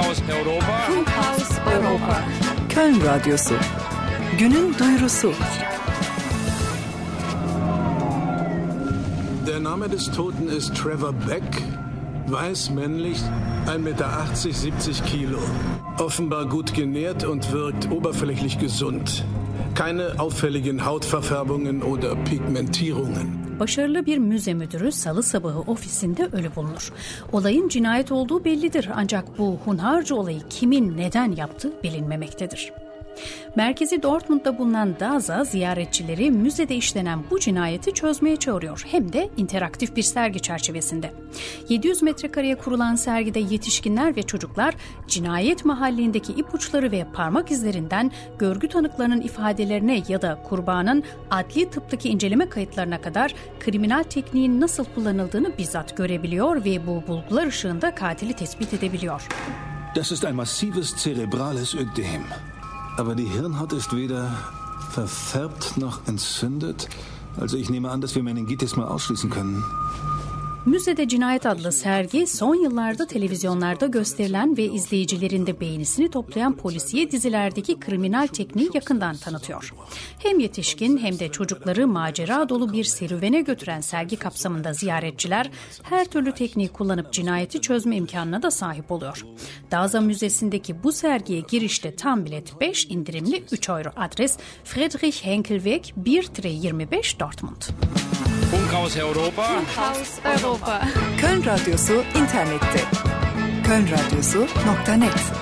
Funkhaus Europa. Funkhaus Europa. Köln Radyosu. Günün duyurusu. Der Name des Toten ist Trevor Beck, weiß, männlich, 1,80 Meter, 70 Kilo. Offenbar gut genährt und wirkt oberflächlich gesund. Keine auffälligen Hautverfärbungen oder Pigmentierungen. Başarılı bir müze müdürü salı sabahı ofisinde ölü bulunur. Olayın cinayet olduğu bellidir ancak bu hunharca olayı kimin neden yaptığı bilinmemektedir. Merkezi Dortmund'da bulunan Daza ziyaretçileri müzede işlenen bu cinayeti çözmeye çağırıyor. Hem de interaktif bir sergi çerçevesinde. 700 metrekareye kurulan sergide yetişkinler ve çocuklar cinayet mahallindeki ipuçları ve parmak izlerinden görgü tanıklarının ifadelerine ya da kurbanın adli tıptaki inceleme kayıtlarına kadar kriminal tekniğin nasıl kullanıldığını bizzat görebiliyor ve bu bulgular ışığında katili tespit edebiliyor. Das ist ein massives cerebrales Ödem. Aber die Hirnhaut ist weder verfärbt noch entzündet. Also ich nehme an, dass wir Meningitis mal ausschließen können. Müzede Cinayet adlı sergi son yıllarda televizyonlarda gösterilen ve izleyicilerin de beğenisini toplayan polisiye dizilerdeki kriminal tekniği yakından tanıtıyor. Hem yetişkin hem de çocukları macera dolu bir serüvene götüren sergi kapsamında ziyaretçiler her türlü tekniği kullanıp cinayeti çözme imkanına da sahip oluyor. Daza Müzesi'ndeki bu sergiye girişte tam bilet 5, indirimli 3 euro. Adres Friedrich Henkelweg 1-25 Dortmund. Funkhaus Europa. Funkhaus Europa. Köln Radyosu internette. kölnradyosu.net